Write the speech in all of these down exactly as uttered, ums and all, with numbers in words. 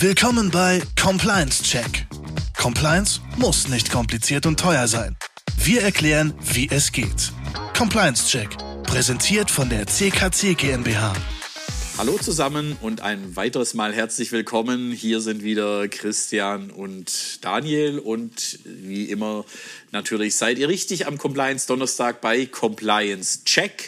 Willkommen bei Compliance Check. Compliance muss nicht kompliziert und teuer sein. Wir erklären, wie es geht. Compliance Check, präsentiert von der C K C GmbH. Hallo zusammen und ein weiteres Mal herzlich willkommen. Hier sind wieder Christian und Daniel und wie immer natürlich seid ihr richtig am Compliance Donnerstag bei Compliance Check.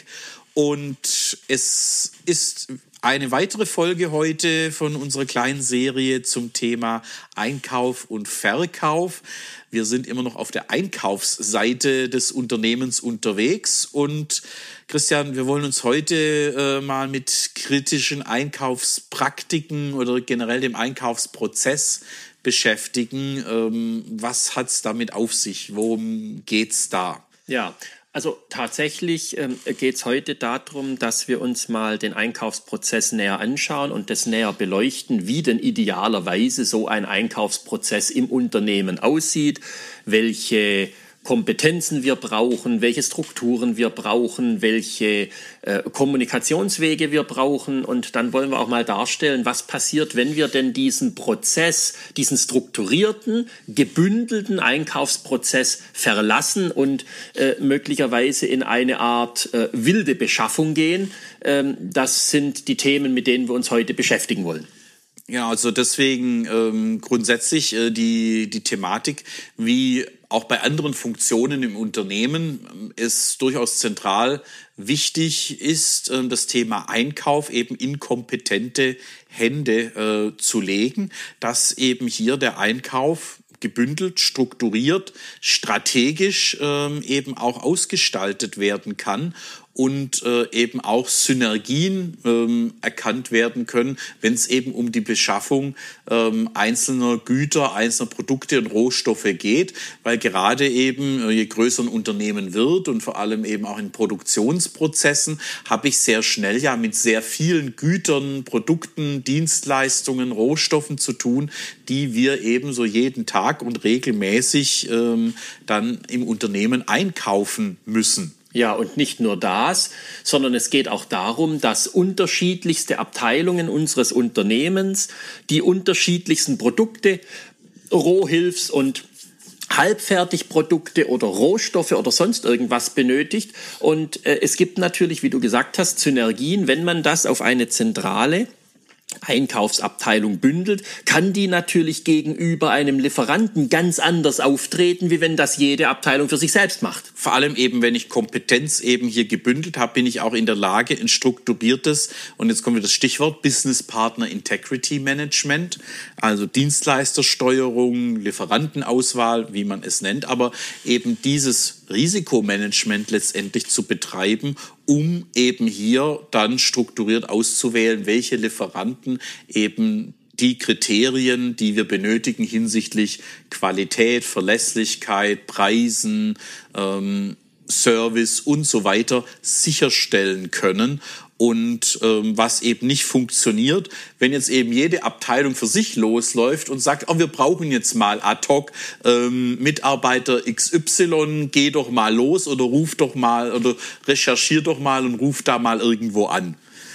Und es ist eine weitere Folge heute von unserer kleinen Serie zum Thema Einkauf und Verkauf. Wir sind immer noch auf der Einkaufsseite des Unternehmens unterwegs und Christian, wir wollen uns heute äh, mal mit kritischen Einkaufspraktiken oder generell dem Einkaufsprozess beschäftigen. Ähm, was hat es damit auf sich? Worum geht's da? Ja, also tatsächlich ähm, geht es heute darum, dass wir uns mal den Einkaufsprozess näher anschauen und das näher beleuchten, wie denn idealerweise so ein Einkaufsprozess im Unternehmen aussieht, welche Kompetenzen wir brauchen, welche Strukturen wir brauchen, welche äh, Kommunikationswege wir brauchen. Und dann wollen wir auch mal darstellen, was passiert, wenn wir denn diesen Prozess, diesen strukturierten, gebündelten Einkaufsprozess verlassen und äh, möglicherweise in eine Art äh, wilde Beschaffung gehen. Ähm, das sind die Themen, mit denen wir uns heute beschäftigen wollen. Ja, also deswegen ähm, grundsätzlich äh, die, die Thematik, wie auch bei anderen Funktionen im Unternehmen es durchaus zentral wichtig ist, äh, das Thema Einkauf eben in kompetente Hände äh, zu legen, dass eben hier der Einkauf gebündelt, strukturiert, strategisch ähm, eben auch ausgestaltet werden kann und äh, eben auch Synergien ähm, erkannt werden können, wenn es eben um die Beschaffung ähm, einzelner Güter, einzelner Produkte und Rohstoffe geht, weil gerade eben, äh, je größer ein Unternehmen wird und vor allem eben auch in Produktionsprozessen, habe ich sehr schnell ja mit sehr vielen Gütern, Produkten, Dienstleistungen, Rohstoffen zu tun, die wir eben so jeden Tag und regelmäßig ähm, dann im Unternehmen einkaufen müssen. Ja, und nicht nur das, sondern es geht auch darum, dass unterschiedlichste Abteilungen unseres Unternehmens die unterschiedlichsten Produkte, Rohhilfs- und Halbfertigprodukte oder Rohstoffe oder sonst irgendwas benötigt. Und äh, es gibt natürlich, wie du gesagt hast, Synergien. Wenn man das auf eine zentrale Einkaufsabteilung bündelt, kann die natürlich gegenüber einem Lieferanten ganz anders auftreten, wie wenn das jede Abteilung für sich selbst macht. Vor allem eben, wenn ich Kompetenz eben hier gebündelt habe, bin ich auch in der Lage, ein strukturiertes, und jetzt kommt wieder das Stichwort, Business Partner Integrity Management, also Dienstleistersteuerung, Lieferantenauswahl, wie man es nennt, aber eben dieses Risikomanagement letztendlich zu betreiben, um eben hier dann strukturiert auszuwählen, welche Lieferanten eben die Kriterien, die wir benötigen hinsichtlich Qualität, Verlässlichkeit, Preisen, ähm, Service und so weiter sicherstellen können. Und ähm, was eben nicht funktioniert, wenn jetzt eben jede Abteilung für sich losläuft und sagt, oh, wir brauchen jetzt mal ad hoc ähm, Mitarbeiter X Y, geh doch mal los oder ruf doch mal oder recherchier doch mal und ruf da mal irgendwo an.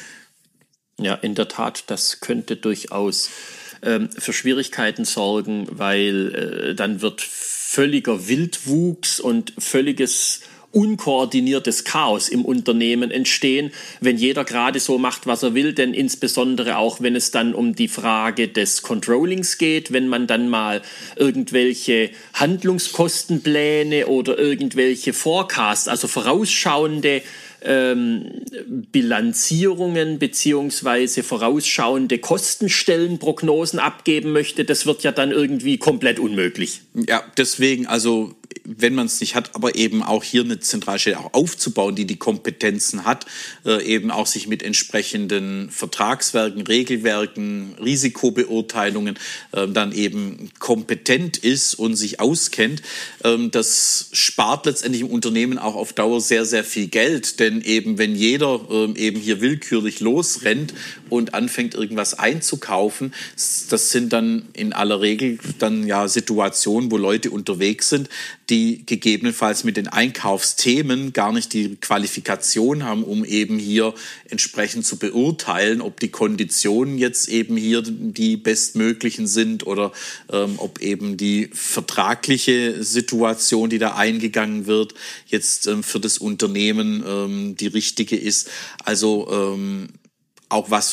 Ja, in der Tat, das könnte durchaus ähm, für Schwierigkeiten sorgen, weil äh, dann wird völliger Wildwuchs und völliges unkoordiniertes Chaos im Unternehmen entstehen, wenn jeder gerade so macht, was er will, denn insbesondere auch, wenn es dann um die Frage des Controllings geht, wenn man dann mal irgendwelche Handlungskostenpläne oder irgendwelche Forecasts, also vorausschauende ähm, Bilanzierungen beziehungsweise vorausschauende Kostenstellenprognosen abgeben möchte, das wird ja dann irgendwie komplett unmöglich. Ja, deswegen, also wenn man es nicht hat, aber eben auch hier eine Zentralstelle auch aufzubauen, die die Kompetenzen hat, äh, eben auch sich mit entsprechenden Vertragswerken, Regelwerken, Risikobeurteilungen äh, dann eben kompetent ist und sich auskennt. Ähm, das spart letztendlich im Unternehmen auch auf Dauer sehr, sehr viel Geld, denn eben wenn jeder äh, eben hier willkürlich losrennt und anfängt irgendwas einzukaufen. Das sind dann in aller Regel dann ja Situationen, wo Leute unterwegs sind, die gegebenenfalls mit den Einkaufsthemen gar nicht die Qualifikation haben, um eben hier entsprechend zu beurteilen, ob die Konditionen jetzt eben hier die bestmöglichen sind oder ähm, ob eben die vertragliche Situation, die da eingegangen wird, jetzt ähm, für das Unternehmen ähm, die richtige ist. Also ähm, auch was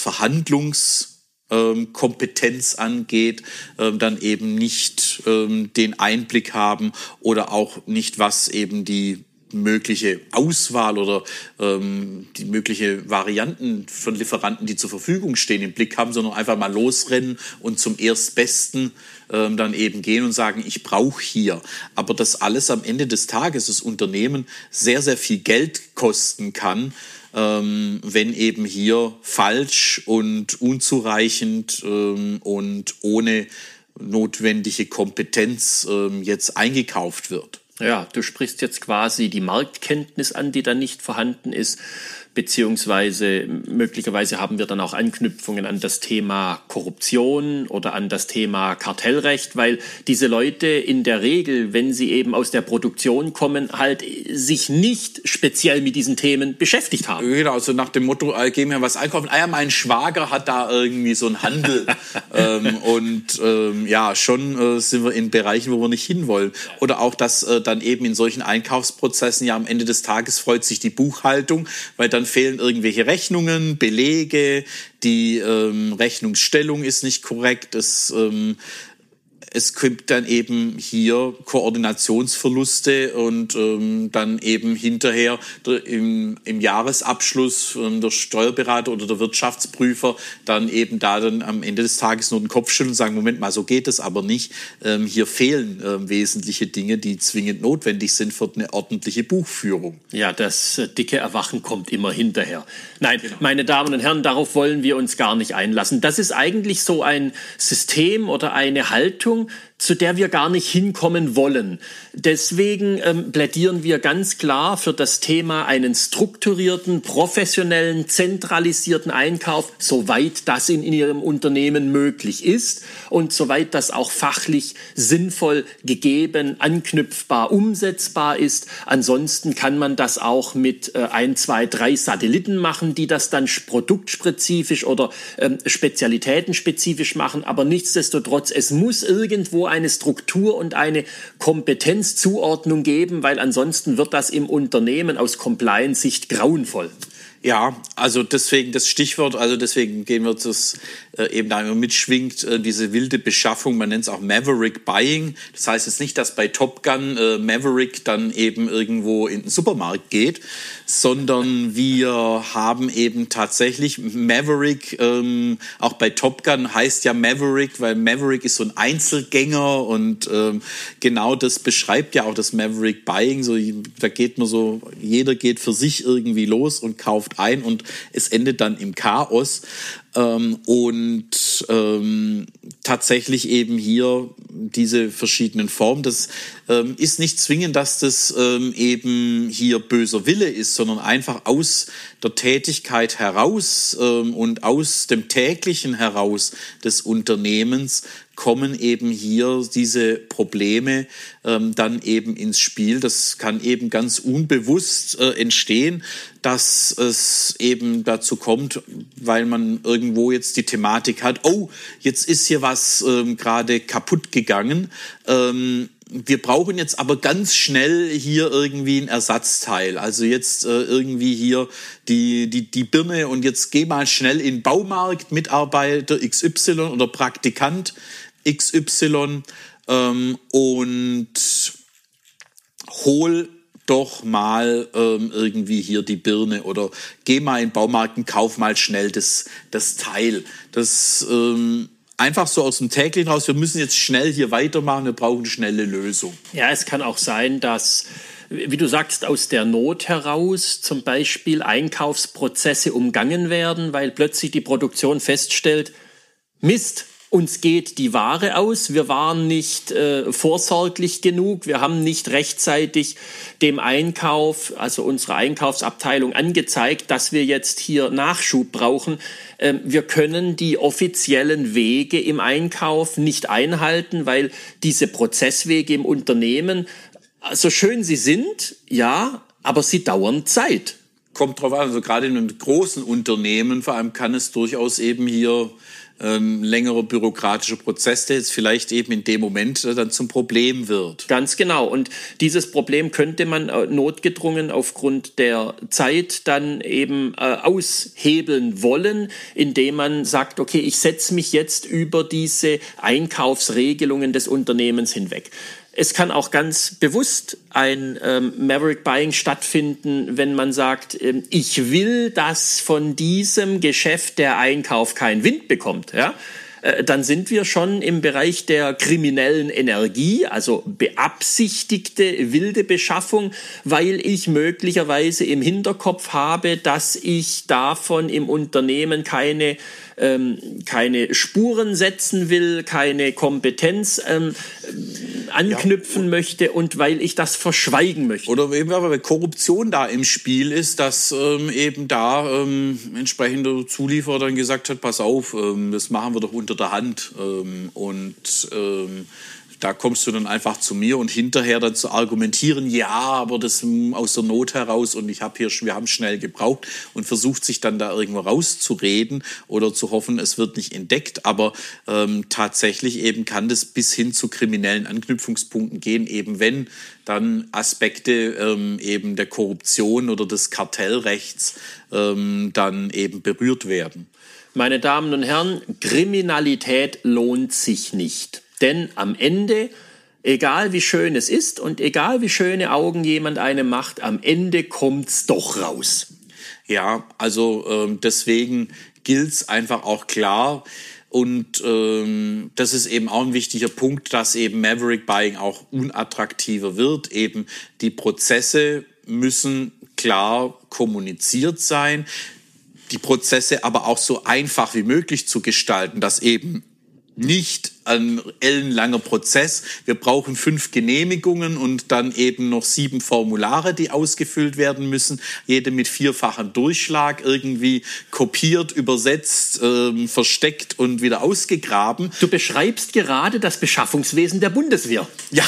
Verhandlungskompetenz angeht, dann eben nicht den Einblick haben oder auch nicht, was eben die mögliche Auswahl oder ähm, die mögliche Varianten von Lieferanten, die zur Verfügung stehen, im Blick haben, sondern einfach mal losrennen und zum Erstbesten ähm, dann eben gehen und sagen, ich brauche hier. Aber das alles am Ende des Tages das Unternehmen sehr, sehr viel Geld kosten kann, ähm, wenn eben hier falsch und unzureichend ähm, und ohne notwendige Kompetenz ähm, jetzt eingekauft wird. Ja, du sprichst jetzt quasi die Marktkenntnis an, die da nicht vorhanden ist, beziehungsweise möglicherweise haben wir dann auch Anknüpfungen an das Thema Korruption oder an das Thema Kartellrecht, weil diese Leute in der Regel, wenn sie eben aus der Produktion kommen, halt sich nicht speziell mit diesen Themen beschäftigt haben. Genau, also nach dem Motto, äh, geh mir was einkaufen. Ah ja, mein Schwager hat da irgendwie so einen Handel. ähm, und ähm, ja, schon äh, sind wir in Bereichen, wo wir nicht hinwollen. Oder auch, dass äh, dann eben in solchen Einkaufsprozessen ja am Ende des Tages freut sich die Buchhaltung, weil dann fehlen irgendwelche Rechnungen, Belege, die ähm, Rechnungsstellung ist nicht korrekt, es ähm, es gibt dann eben hier Koordinationsverluste und ähm, dann eben hinterher der, im, im Jahresabschluss ähm, der Steuerberater oder der Wirtschaftsprüfer dann eben da dann am Ende des Tages nur den Kopf schütteln und sagen, Moment mal, so geht es aber nicht. Ähm, hier fehlen ähm, wesentliche Dinge, die zwingend notwendig sind für eine ordentliche Buchführung. Ja, das äh, dicke Erwachen kommt immer hinterher. Nein, genau. Meine Damen und Herren, darauf wollen wir uns gar nicht einlassen. Das ist eigentlich so ein System oder eine Haltung, zu der wir gar nicht hinkommen wollen. Deswegen ähm, plädieren wir ganz klar für das Thema einen strukturierten, professionellen, zentralisierten Einkauf, soweit das in, in Ihrem Unternehmen möglich ist und soweit das auch fachlich sinnvoll gegeben, anknüpfbar, umsetzbar ist. Ansonsten kann man das auch mit äh, ein, zwei, drei Satelliten machen, die das dann produktspezifisch oder ähm, spezialitätenspezifisch machen. Aber nichtsdestotrotz, es muss irgendwo eine Struktur und eine Kompetenzzuordnung geben, weil ansonsten wird das im Unternehmen aus Compliance-Sicht grauenvoll. Ja, also deswegen das Stichwort, also deswegen gehen wir das äh, eben da immer mitschwingt, äh, diese wilde Beschaffung, man nennt es auch Maverick Buying. Das heißt jetzt nicht, dass bei Top Gun äh, Maverick dann eben irgendwo in den Supermarkt geht, sondern wir haben eben tatsächlich Maverick, ähm, auch bei Top Gun heißt ja Maverick, weil Maverick ist so ein Einzelgänger und ähm, genau das beschreibt ja auch das Maverick Buying. So, da geht man so, jeder geht für sich irgendwie los und kauft ein und es endet dann im Chaos. Ähm, und ähm, tatsächlich eben hier diese verschiedenen Formen. Das ähm, ist nicht zwingend, dass das ähm, eben hier böser Wille ist, sondern einfach aus der Tätigkeit heraus ähm, und aus dem täglichen heraus des Unternehmens kommen eben hier diese Probleme ähm, dann eben ins Spiel. Das kann eben ganz unbewusst äh, entstehen, dass es eben dazu kommt, weil man irgendwo jetzt die Thematik hat, oh, jetzt ist hier was ähm, gerade kaputt gegangen. Ähm, wir brauchen jetzt aber ganz schnell hier irgendwie ein Ersatzteil. Also jetzt äh, irgendwie hier die, die, die Birne und jetzt geh mal schnell in den Baumarkt, Mitarbeiter X Y oder Praktikant X Y ähm, und hol doch mal ähm, irgendwie hier die Birne oder geh mal in den Baumarkt und kauf mal schnell das, das Teil. Das ähm, einfach so aus dem täglichen raus, wir müssen jetzt schnell hier weitermachen, wir brauchen eine schnelle Lösung. Ja, es kann auch sein, dass, wie du sagst, aus der Not heraus zum Beispiel Einkaufsprozesse umgangen werden, weil plötzlich die Produktion feststellt, Mist, uns geht die Ware aus, wir waren nicht äh, vorsorglich genug, wir haben nicht rechtzeitig dem Einkauf, also unserer Einkaufsabteilung angezeigt, dass wir jetzt hier Nachschub brauchen. Ähm, wir können die offiziellen Wege im Einkauf nicht einhalten, weil diese Prozesswege im Unternehmen, so schön sie sind, ja, aber sie dauern Zeit. Kommt drauf an, also gerade in einem großen Unternehmen, vor allem kann es durchaus eben hier ähm, längerer bürokratischer Prozess, der jetzt vielleicht eben in dem Moment äh, dann zum Problem wird. Ganz genau. Und dieses Problem könnte man äh, notgedrungen aufgrund der Zeit dann eben äh, aushebeln wollen, indem man sagt, okay, ich setze mich jetzt über diese Einkaufsregelungen des Unternehmens hinweg. Es kann auch ganz bewusst ein ähm, Maverick Buying stattfinden, wenn man sagt, ähm, ich will, dass von diesem Geschäft der Einkauf keinen Wind bekommt. Ja? Äh, dann sind wir schon im Bereich der kriminellen Energie, also beabsichtigte wilde Beschaffung, weil ich möglicherweise im Hinterkopf habe, dass ich davon im Unternehmen keine keine Spuren setzen will, keine Kompetenz ähm, anknüpfen ja. möchte und weil ich das verschweigen möchte. Oder eben, weil Korruption da im Spiel ist, dass ähm, eben da ähm, entsprechender Zulieferer dann gesagt hat, pass auf, ähm, das machen wir doch unter der Hand ähm, und ähm, da kommst du dann einfach zu mir und hinterher dann zu argumentieren, ja, aber das aus der Not heraus und ich habe hier, wir haben schnell gebraucht und versucht sich dann da irgendwo rauszureden oder zu hoffen, es wird nicht entdeckt. Aber ähm, tatsächlich eben kann das bis hin zu kriminellen Anknüpfungspunkten gehen, eben wenn dann Aspekte ähm, eben der Korruption oder des Kartellrechts ähm, dann eben berührt werden. Meine Damen und Herren, Kriminalität lohnt sich nicht. Denn am Ende, egal wie schön es ist und egal wie schöne Augen jemand einem macht, am Ende kommt's doch raus. Ja, also ähm, deswegen gilt's einfach auch klar. Und ähm, das ist eben auch ein wichtiger Punkt, dass eben Maverick Buying auch unattraktiver wird. Eben die Prozesse müssen klar kommuniziert sein. Die Prozesse aber auch so einfach wie möglich zu gestalten, dass eben nicht ein ellenlanger Prozess. Wir brauchen fünf Genehmigungen und dann eben noch sieben Formulare, die ausgefüllt werden müssen. Jede mit vierfachem Durchschlag, irgendwie kopiert, übersetzt, ähm, versteckt und wieder ausgegraben. Du beschreibst gerade das Beschaffungswesen der Bundeswehr. Ja,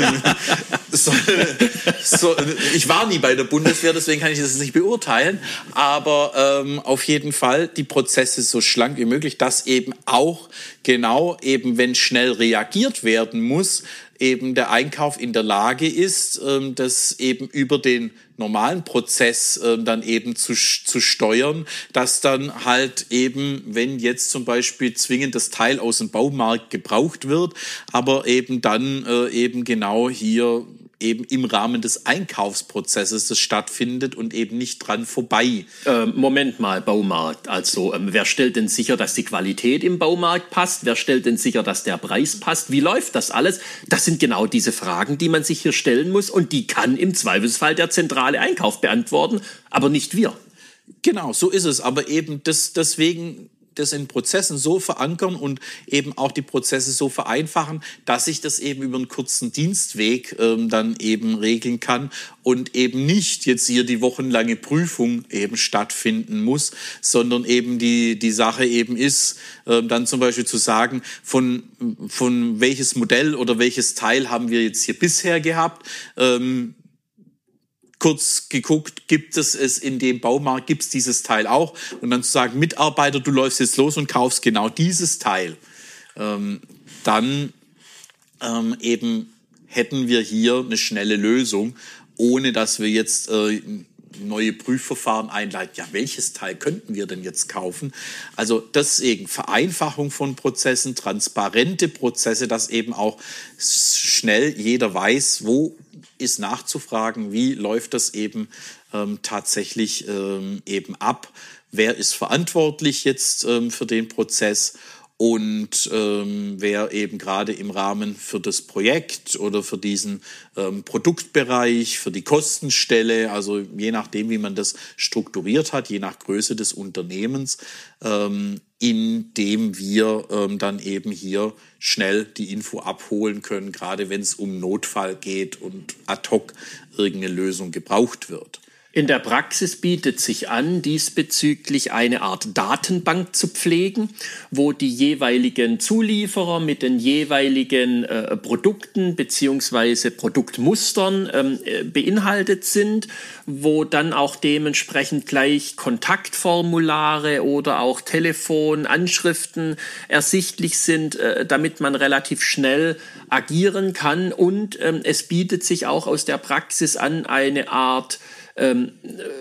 so, so, ich war nie bei der Bundeswehr, deswegen kann ich das nicht beurteilen. Aber ähm, auf jeden Fall die Prozesse so schlank wie möglich, dass eben auch genau eben, wenn schnell reagiert werden muss, eben der Einkauf in der Lage ist, das eben über den normalen Prozess dann eben zu, zu steuern, dass dann halt eben, wenn jetzt zum Beispiel zwingend das Teil aus dem Baumarkt gebraucht wird, aber eben dann eben genau hier eben im Rahmen des Einkaufsprozesses das stattfindet und eben nicht dran vorbei. Ähm, Moment mal, Baumarkt. Also ähm, wer stellt denn sicher, dass die Qualität im Baumarkt passt? Wer stellt denn sicher, dass der Preis passt? Wie läuft das alles? Das sind genau diese Fragen, die man sich hier stellen muss und die kann im Zweifelsfall der zentrale Einkauf beantworten, aber nicht wir. Genau, so ist es. Aber eben das, deswegen das in Prozessen so verankern und eben auch die Prozesse so vereinfachen, dass ich das eben über einen kurzen Dienstweg ähm, dann eben regeln kann und eben nicht jetzt hier die wochenlange Prüfung eben stattfinden muss, sondern eben die, die Sache eben ist, ähm, dann zum Beispiel zu sagen, von, von welches Modell oder welches Teil haben wir jetzt hier bisher gehabt, ähm, kurz geguckt, gibt es es in dem Baumarkt, gibt es dieses Teil auch? Und dann zu sagen, Mitarbeiter, du läufst jetzt los und kaufst genau dieses Teil. Ähm, dann ähm, eben hätten wir hier eine schnelle Lösung, ohne dass wir jetzt äh, neue Prüfverfahren einleiten. Ja, welches Teil könnten wir denn jetzt kaufen? Also deswegen Vereinfachung von Prozessen, transparente Prozesse, dass eben auch schnell jeder weiß, wo ist nachzufragen, wie läuft das eben ähm, tatsächlich ähm, eben ab, wer ist verantwortlich jetzt ähm, für den Prozess und ähm, wer eben gerade im Rahmen für das Projekt oder für diesen ähm, Produktbereich, für die Kostenstelle, also je nachdem, wie man das strukturiert hat, je nach Größe des Unternehmens, ähm, indem wir ähm, dann eben hier schnell die Info abholen können, gerade wenn es um Notfall geht und ad hoc irgendeine Lösung gebraucht wird. In der Praxis bietet sich an, diesbezüglich eine Art Datenbank zu pflegen, wo die jeweiligen Zulieferer mit den jeweiligen äh, Produkten beziehungsweise Produktmustern ähm, äh, beinhaltet sind, wo dann auch dementsprechend gleich Kontaktformulare oder auch Telefonanschriften ersichtlich sind, äh, damit man relativ schnell agieren kann. Und ähm, es bietet sich auch aus der Praxis an, eine Art Ähm,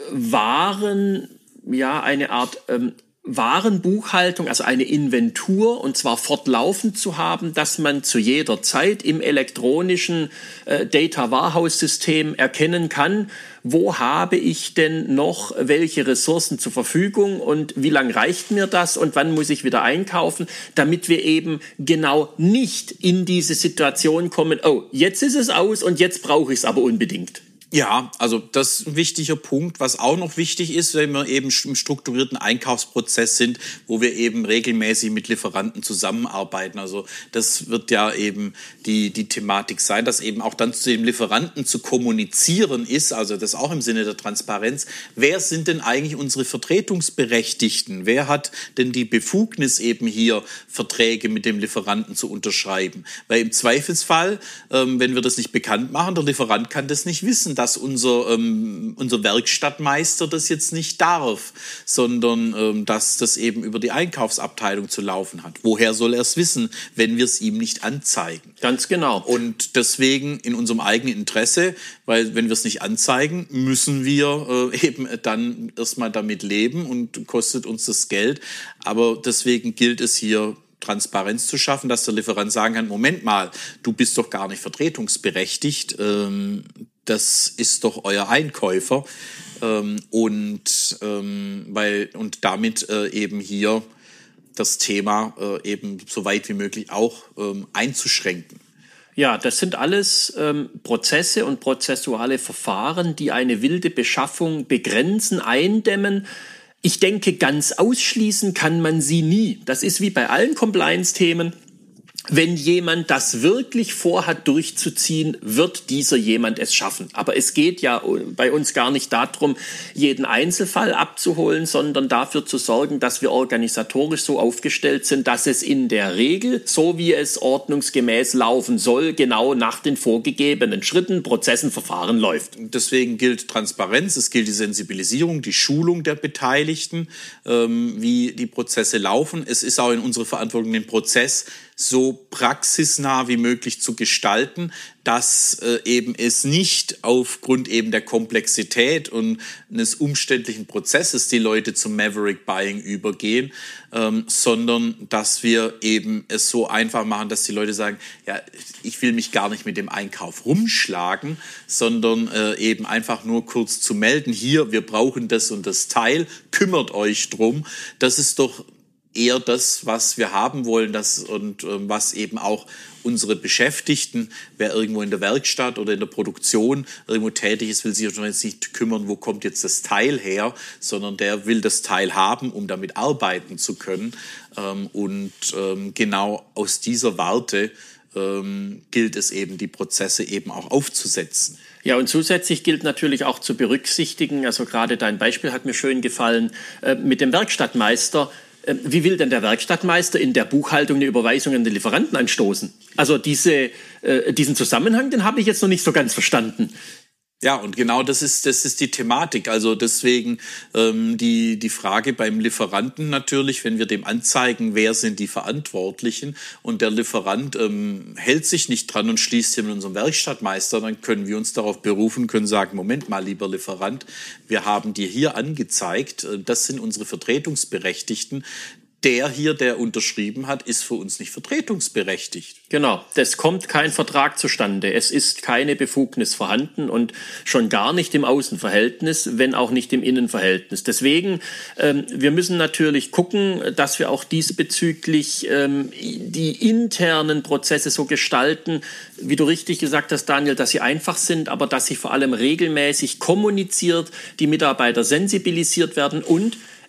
Waren, ja, eine Art ähm, Warenbuchhaltung, also eine Inventur, und zwar fortlaufend zu haben, dass man zu jeder Zeit im elektronischen äh, Data Warehouse System erkennen kann, wo habe ich denn noch welche Ressourcen zur Verfügung und wie lang reicht mir das und wann muss ich wieder einkaufen, damit wir eben genau nicht in diese Situation kommen, oh, jetzt ist es aus und jetzt brauche ich es aber unbedingt. Ja, also das ist ein wichtiger Punkt. Was auch noch wichtig ist, wenn wir eben im strukturierten Einkaufsprozess sind, wo wir eben regelmäßig mit Lieferanten zusammenarbeiten. Also das wird ja eben die, die Thematik sein, dass eben auch dann zu dem Lieferanten zu kommunizieren ist, also das auch im Sinne der Transparenz. Wer sind denn eigentlich unsere Vertretungsberechtigten? Wer hat denn die Befugnis, eben hier Verträge mit dem Lieferanten zu unterschreiben? Weil im Zweifelsfall, ähm, wenn wir das nicht bekannt machen, der Lieferant kann das nicht wissen, dass unser, ähm, unser Werkstattmeister das jetzt nicht darf, sondern ähm, dass das eben über die Einkaufsabteilung zu laufen hat. Woher soll er es wissen, wenn wir es ihm nicht anzeigen? Ganz genau. Und deswegen in unserem eigenen Interesse, weil wenn wir es nicht anzeigen, müssen wir äh, eben dann erstmal damit leben und kostet uns das Geld. Aber deswegen gilt es hier, Transparenz zu schaffen, dass der Lieferant sagen kann, Moment mal, du bist doch gar nicht vertretungsberechtigt, ähm, das ist doch euer Einkäufer ähm, und, ähm, weil, und damit äh, eben hier das Thema äh, eben so weit wie möglich auch ähm, einzuschränken. Ja, das sind alles ähm, Prozesse und prozessuale Verfahren, die eine wilde Beschaffung begrenzen, eindämmen. Ich denke, ganz ausschließen kann man sie nie. Das ist wie bei allen Compliance-Themen. Wenn jemand das wirklich vorhat durchzuziehen, wird dieser jemand es schaffen. Aber es geht ja bei uns gar nicht darum, jeden Einzelfall abzuholen, sondern dafür zu sorgen, dass wir organisatorisch so aufgestellt sind, dass es in der Regel, so wie es ordnungsgemäß laufen soll, genau nach den vorgegebenen Schritten, Prozessen, Verfahren läuft. Deswegen gilt Transparenz, es gilt die Sensibilisierung, die Schulung der Beteiligten, ähm, wie die Prozesse laufen. Es ist auch in unserer Verantwortung, den Prozess so praxisnah wie möglich zu gestalten, dass äh, eben es nicht aufgrund eben der Komplexität und eines umständlichen Prozesses die Leute zum Maverick Buying übergehen, ähm, sondern dass wir eben es so einfach machen, dass die Leute sagen, ja, ich will mich gar nicht mit dem Einkauf rumschlagen, sondern äh, eben einfach nur kurz zu melden, hier, wir brauchen das und das Teil, kümmert euch drum. Das ist doch eher das, was wir haben wollen, das und ähm, was eben auch unsere Beschäftigten, wer irgendwo in der Werkstatt oder in der Produktion irgendwo tätig ist, will sich jetzt nicht kümmern, wo kommt jetzt das Teil her, sondern der will das Teil haben, um damit arbeiten zu können. Ähm, und ähm, genau aus dieser Warte ähm, gilt es eben, die Prozesse eben auch aufzusetzen. Ja, und zusätzlich gilt natürlich auch zu berücksichtigen, also gerade dein Beispiel hat mir schön gefallen, äh, mit dem Werkstattmeister. Wie will denn der Werkstattmeister in der Buchhaltung eine Überweisung an den Lieferanten anstoßen? Also diese, äh, diesen Zusammenhang, den habe ich jetzt noch nicht so ganz verstanden. Ja, und genau das ist das ist die Thematik. Also deswegen ähm, die die Frage beim Lieferanten natürlich, wenn wir dem anzeigen, wer sind die Verantwortlichen und der Lieferant ähm, hält sich nicht dran und schließt hier mit unserem Werkstattmeister, dann können wir uns darauf berufen, können sagen, Moment mal, lieber Lieferant, wir haben dir hier angezeigt, das sind unsere Vertretungsberechtigten. Der hier, der unterschrieben hat, ist für uns nicht vertretungsberechtigt. Genau, es kommt kein Vertrag zustande. Es ist keine Befugnis vorhanden und schon gar nicht im Außenverhältnis, wenn auch nicht im Innenverhältnis. Deswegen, ähm, wir müssen natürlich gucken, dass wir auch diesbezüglich ähm, die internen Prozesse so gestalten, wie du richtig gesagt hast, Daniel, dass sie einfach sind, aber dass sie vor allem regelmäßig kommuniziert, die Mitarbeiter sensibilisiert werden und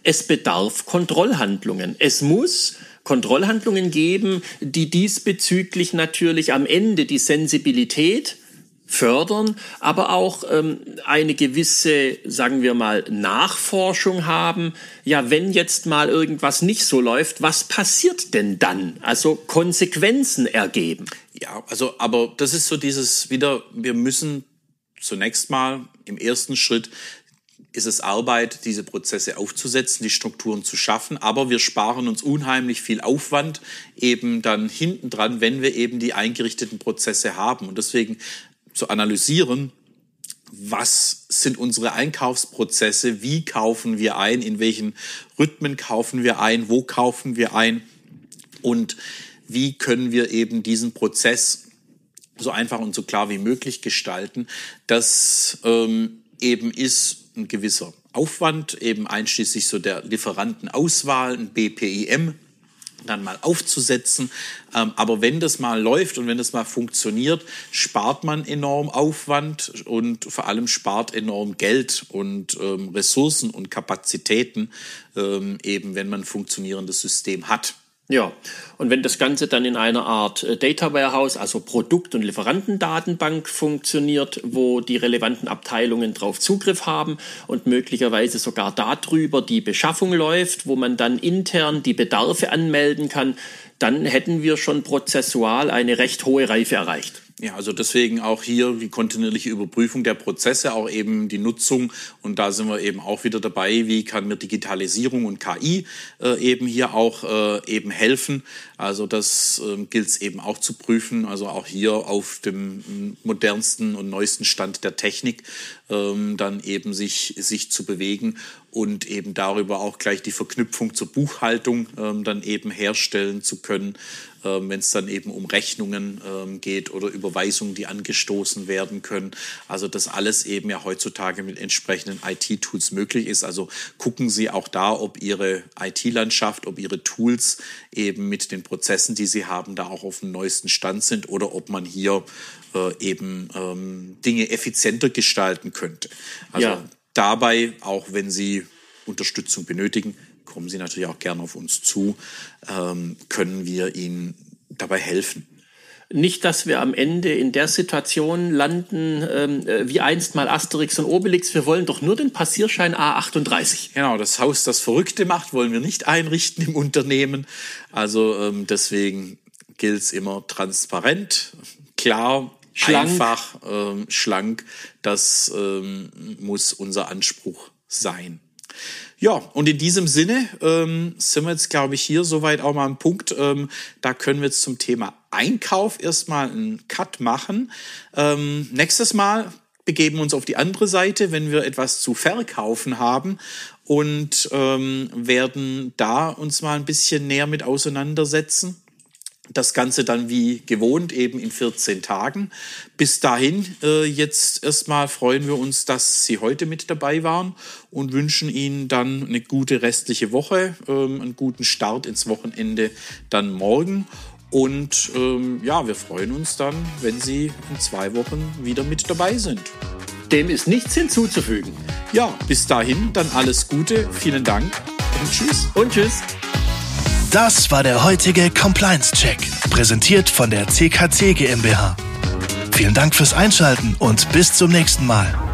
Es bedarf Kontrollhandlungen. Es muss Kontrollhandlungen geben, die diesbezüglich natürlich am Ende die Sensibilität fördern, aber auch ähm, eine gewisse, sagen wir mal, Nachforschung haben. Ja, wenn jetzt mal irgendwas nicht so läuft, was passiert denn dann? Also Konsequenzen ergeben. Ja, also, aber das ist so dieses wieder, wir müssen zunächst mal im ersten Schritt ist es Arbeit, diese Prozesse aufzusetzen, die Strukturen zu schaffen. Aber wir sparen uns unheimlich viel Aufwand eben dann hinten dran, wenn wir eben die eingerichteten Prozesse haben. Und deswegen zu analysieren, was sind unsere Einkaufsprozesse, wie kaufen wir ein, in welchen Rhythmen kaufen wir ein, wo kaufen wir ein und wie können wir eben diesen Prozess so einfach und so klar wie möglich gestalten. Das ähm, eben ist ein gewisser Aufwand, eben einschließlich so der Lieferantenauswahl, ein B P I M, dann mal aufzusetzen. Ähm, aber wenn das mal läuft und wenn das mal funktioniert, spart man enorm Aufwand und vor allem spart enorm Geld und ähm, Ressourcen und Kapazitäten, ähm, eben wenn man ein funktionierendes System hat. Ja, und wenn das Ganze dann in einer Art Data Warehouse, also Produkt- und Lieferantendatenbank funktioniert, wo die relevanten Abteilungen drauf Zugriff haben und möglicherweise sogar darüber die Beschaffung läuft, wo man dann intern die Bedarfe anmelden kann, dann hätten wir schon prozessual eine recht hohe Reife erreicht. Ja, also deswegen auch hier die kontinuierliche Überprüfung der Prozesse, auch eben die Nutzung. Und da sind wir eben auch wieder dabei, wie kann mir Digitalisierung und K I äh, eben hier auch äh, eben helfen. Also das äh, gilt es eben auch zu prüfen. Also auch hier auf dem modernsten und neuesten Stand der Technik ähm, dann eben sich, sich zu bewegen und eben darüber auch gleich die Verknüpfung zur Buchhaltung ähm, dann eben herstellen zu können, ähm, wenn es dann eben um Rechnungen ähm, geht oder Überweisungen, die angestoßen werden können. Also das alles eben ja heutzutage mit entsprechenden I T-Tools möglich ist. Also gucken Sie auch da, ob Ihre I T-Landschaft, ob Ihre Tools eben mit den Prozessen, die Sie haben, da auch auf dem neuesten Stand sind oder ob man hier äh, eben ähm, Dinge effizienter gestalten könnte. Also ja. Dabei, auch wenn Sie Unterstützung benötigen, kommen Sie natürlich auch gerne auf uns zu, ähm, können wir Ihnen dabei helfen. Nicht, dass wir am Ende in der Situation landen, ähm, wie einst mal Asterix und Obelix, wir wollen doch nur den Passierschein A achtunddreißig. Genau, das Haus, das Verrückte macht, wollen wir nicht einrichten im Unternehmen. Also ähm, deswegen gilt es immer transparent, klar, schlank. einfach, ähm, schlank. Das ähm, muss unser Anspruch sein. Ja, und in diesem Sinne ähm, sind wir jetzt, glaube ich, hier soweit auch mal am Punkt. Ähm, da können wir jetzt zum Thema Einkauf erstmal einen Cut machen. Ähm, nächstes Mal begeben wir uns auf die andere Seite, wenn wir etwas zu verkaufen haben und ähm, werden da uns mal ein bisschen näher mit auseinandersetzen. Das Ganze dann wie gewohnt eben in vierzehn Tagen. Bis dahin, äh, jetzt erstmal freuen wir uns, dass Sie heute mit dabei waren und wünschen Ihnen dann eine gute restliche Woche, ähm, einen guten Start ins Wochenende dann morgen. Und ähm, ja, wir freuen uns dann, wenn Sie in zwei Wochen wieder mit dabei sind. Dem ist nichts hinzuzufügen. Ja, bis dahin dann alles Gute, vielen Dank und tschüss. Und tschüss. Das war der heutige Compliance-Check, präsentiert von der C K C GmbH. Vielen Dank fürs Einschalten und bis zum nächsten Mal.